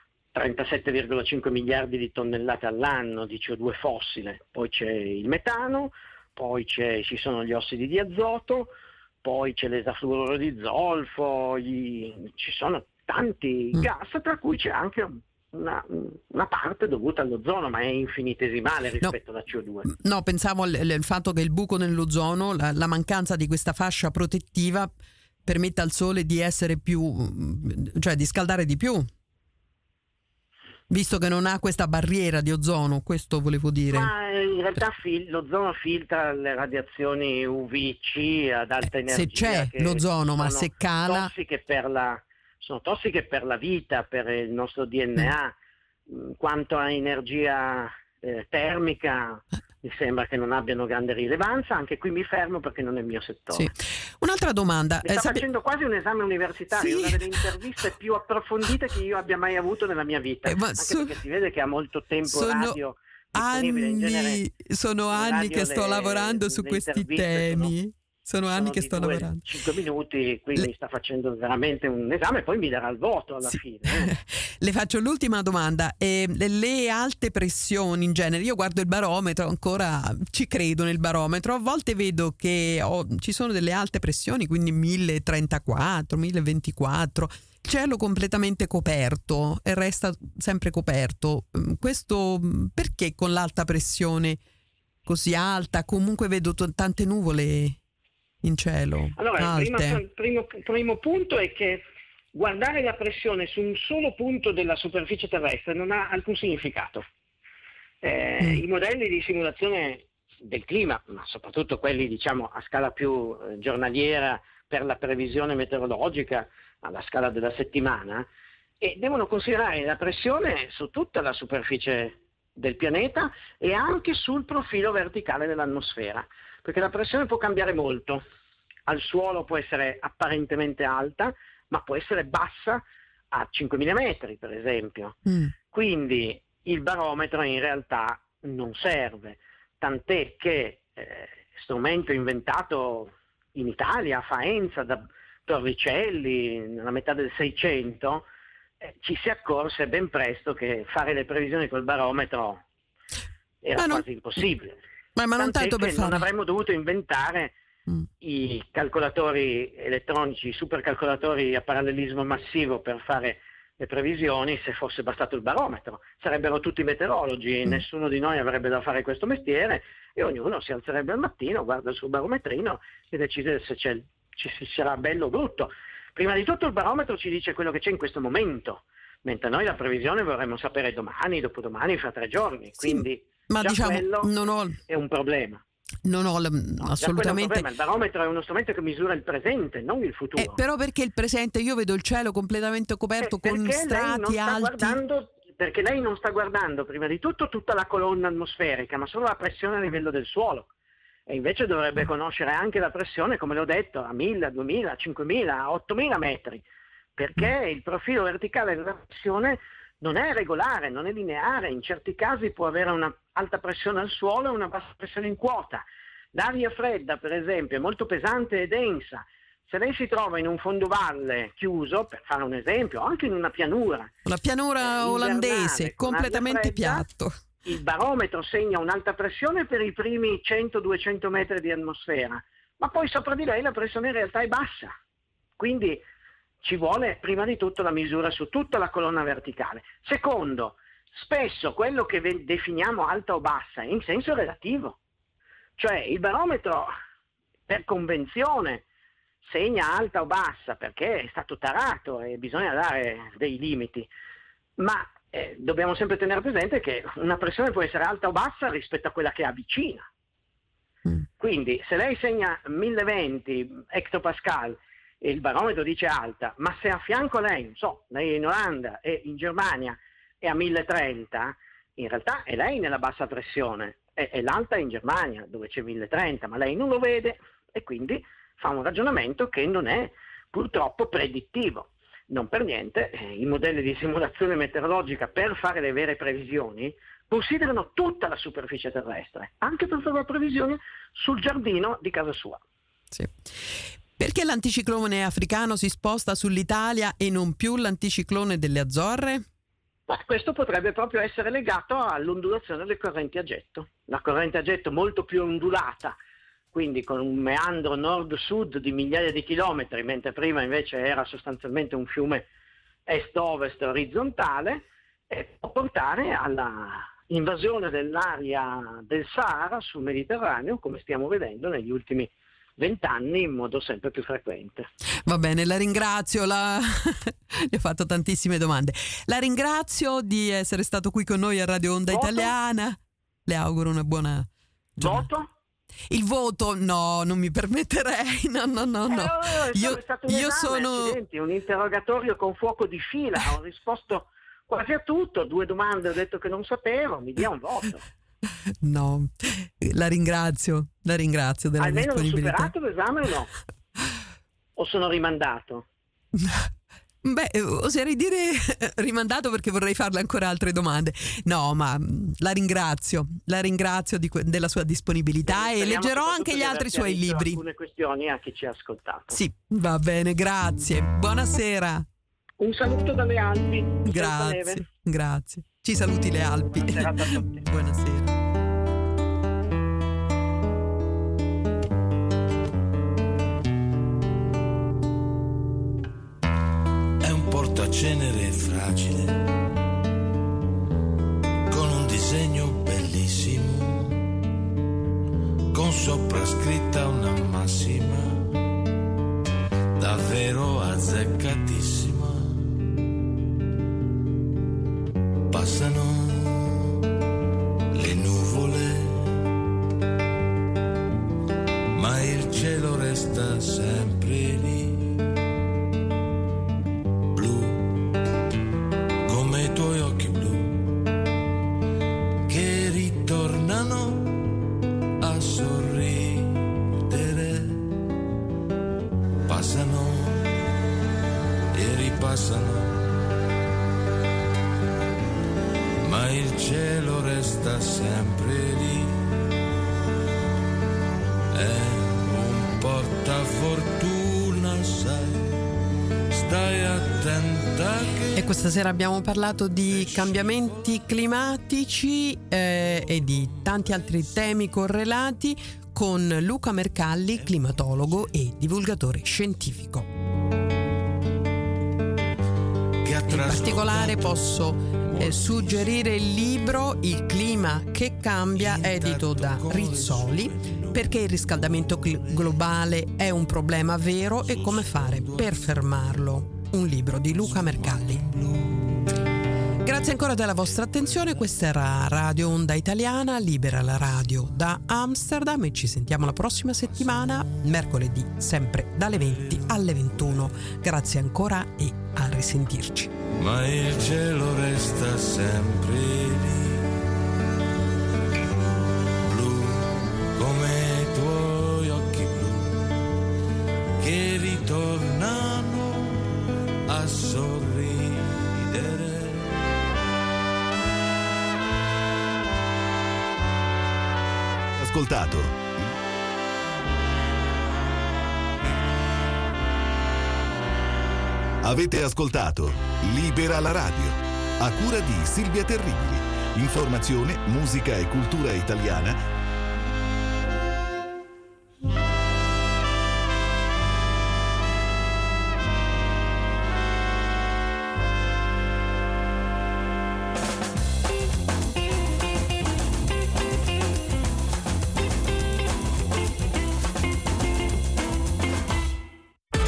37,5 miliardi di tonnellate all'anno di CO2 fossile, poi c'è il metano, poi ci sono gli ossidi di azoto, poi c'è l'esafluoro di zolfo, ci sono tanti gas, tra cui c'è anche una parte dovuta all'ozono, ma è infinitesimale rispetto alla CO2. No, pensavo al fatto che il buco nell'ozono, la mancanza di questa fascia protettiva permette al Sole di essere cioè di scaldare di più, visto che non ha questa barriera di ozono, questo volevo dire. Ma in realtà l'ozono filtra le radiazioni UVC ad alta energia. Se c'è l'ozono, ma se cala... sono tossiche per la vita, per il nostro DNA. Quanto a energia termica, mi sembra che non abbiano grande rilevanza. Anche qui mi fermo perché non è il mio settore. Sì. Un'altra domanda. Sta facendo quasi un esame universitario, sì. Una delle interviste più approfondite che io abbia mai avuto nella mia vita. Perché si vede che ha molto tempo radio disponibile. In genere, sono anni che sto lavorando su questi temi. Sono anni che sto lavorando. 5 minuti, quindi sta facendo veramente un esame, poi mi darà il voto alla fine. Le faccio l'ultima domanda. Le alte pressioni in genere, io guardo il barometro, ancora ci credo nel barometro, a volte vedo che ci sono delle alte pressioni, quindi 1034, 1024, cielo completamente coperto e resta sempre coperto. Questo perché con l'alta pressione così alta comunque vedo tante nuvole in cielo? Allora, il primo punto è che guardare la pressione su un solo punto della superficie terrestre non ha alcun significato. I modelli di simulazione del clima, ma soprattutto quelli diciamo a scala più giornaliera per la previsione meteorologica, alla scala della settimana, e devono considerare la pressione su tutta la superficie del pianeta e anche sul profilo verticale dell'atmosfera, perché la pressione può cambiare molto. Al suolo può essere apparentemente alta, ma può essere bassa a 5.000 metri, per esempio. Quindi il barometro in realtà non serve, tant'è che strumento inventato in Italia, a Faenza, da Torricelli, nella metà del 600, ci si accorse ben presto che fare le previsioni col barometro era quasi impossibile. Ma non tanto per non avremmo dovuto inventare i calcolatori elettronici, i supercalcolatori a parallelismo massivo per fare le previsioni se fosse bastato il barometro. Sarebbero tutti meteorologi, nessuno di noi avrebbe da fare questo mestiere e ognuno si alzerebbe al mattino, guarda il suo barometrino e decide se ci sarà bello o brutto. Prima di tutto il barometro ci dice quello che c'è in questo momento, mentre noi la previsione vorremmo sapere domani, dopodomani, fra 3 giorni. Quindi ma già quello non è un problema. Non ho assolutamente. Il barometro è uno strumento che misura il presente, non il futuro. Però perché il presente, io vedo il cielo completamente coperto con strati alti. Perché lei non sta guardando prima di tutto tutta la colonna atmosferica, ma solo la pressione a livello del suolo. E invece dovrebbe conoscere anche la pressione, come l'ho detto, a 1.000, 2.000, 5.000, 8.000 metri, perché il profilo verticale della pressione non è regolare, non è lineare, in certi casi può avere una alta pressione al suolo e una bassa pressione in quota. L'aria fredda, per esempio, è molto pesante e densa. Se lei si trova in un fondovalle chiuso, per fare un esempio, anche in una pianura olandese, completamente piatto, il barometro segna un'alta pressione per i primi 100-200 metri di atmosfera, ma poi sopra di lei la pressione in realtà è bassa. Quindi ci vuole prima di tutto la misura su tutta la colonna verticale. Secondo, spesso quello che definiamo alta o bassa è in senso relativo. Cioè il barometro per convenzione segna alta o bassa perché è stato tarato e bisogna dare dei limiti, ma dobbiamo sempre tenere presente che una pressione può essere alta o bassa rispetto a quella che avvicina. Quindi se lei segna 1020 hectopascal e il barometro dice alta, ma se a fianco lei, non so, lei è in Olanda e in Germania è a 1030, in realtà è lei nella bassa pressione, è l'alta in Germania dove c'è 1030, ma lei non lo vede e quindi fa un ragionamento che non è purtroppo predittivo. Non per niente i modelli di simulazione meteorologica per fare le vere previsioni considerano tutta la superficie terrestre, anche per fare previsioni sul giardino di casa sua. Sì. Perché l'anticiclone africano si sposta sull'Italia e non più l'anticiclone delle Azzorre? Questo potrebbe proprio essere legato all'ondulazione delle correnti a getto. La corrente a getto molto più ondulata, quindi con un meandro nord-sud di migliaia di chilometri, mentre prima invece era sostanzialmente un fiume est-ovest orizzontale, può portare alla invasione dell'area del Sahara sul Mediterraneo, come stiamo vedendo negli ultimi 20 anni in modo sempre più frequente. Va bene, la ringrazio, gli ho fatto tantissime domande. La ringrazio di essere stato qui con noi a Radio Onda Italiana. Le auguro una buona giornata. Voto? Il voto? No, non mi permetterei. No. Io sono accidenti, un interrogatorio con fuoco di fila, ho risposto quasi a tutto, 2 domande ho detto che non sapevo, mi dia un voto. No, la ringrazio della almeno disponibilità. Almeno ho superato l'esame o no? O sono rimandato? Beh, oserei dire rimandato perché vorrei farle ancora altre domande. No, ma la ringrazio della sua disponibilità e leggerò anche gli altri suoi libri. Alcune questioni a chi ci ha ascoltato. Sì, va bene, grazie. Buonasera. Un saluto dalle Alpi. Grazie. Ci saluti le Alpi. Buonasera. Cenere fragile con un disegno bellissimo, con sopra scritta una massima davvero azzeccatissima. Passano le nuvole, ma il cielo resta sempre lì. passano, ma il cielo resta sempre lì. È un portafortuna, sai, stai attenta che... E questa sera abbiamo parlato di cambiamenti climatici e di tanti altri temi correlati con Luca Mercalli, climatologo e divulgatore scientifico. In particolare posso suggerire il libro Il clima che cambia, edito da Rizzoli, perché il riscaldamento globale è un problema vero e come fare per fermarlo. Un libro di Luca Mercalli. Grazie ancora della vostra attenzione, questa era Radio Onda Italiana, Libera la radio da Amsterdam, e ci sentiamo la prossima settimana, mercoledì, sempre dalle 20 alle 21. Grazie ancora e a risentirci. Ma il cielo resta sempre lì, blu come i tuoi occhi blu, che ritornano a sorridere. Ascoltato. Avete ascoltato Libera la radio, a cura di Silvia Terribili. Informazione, musica e cultura italiana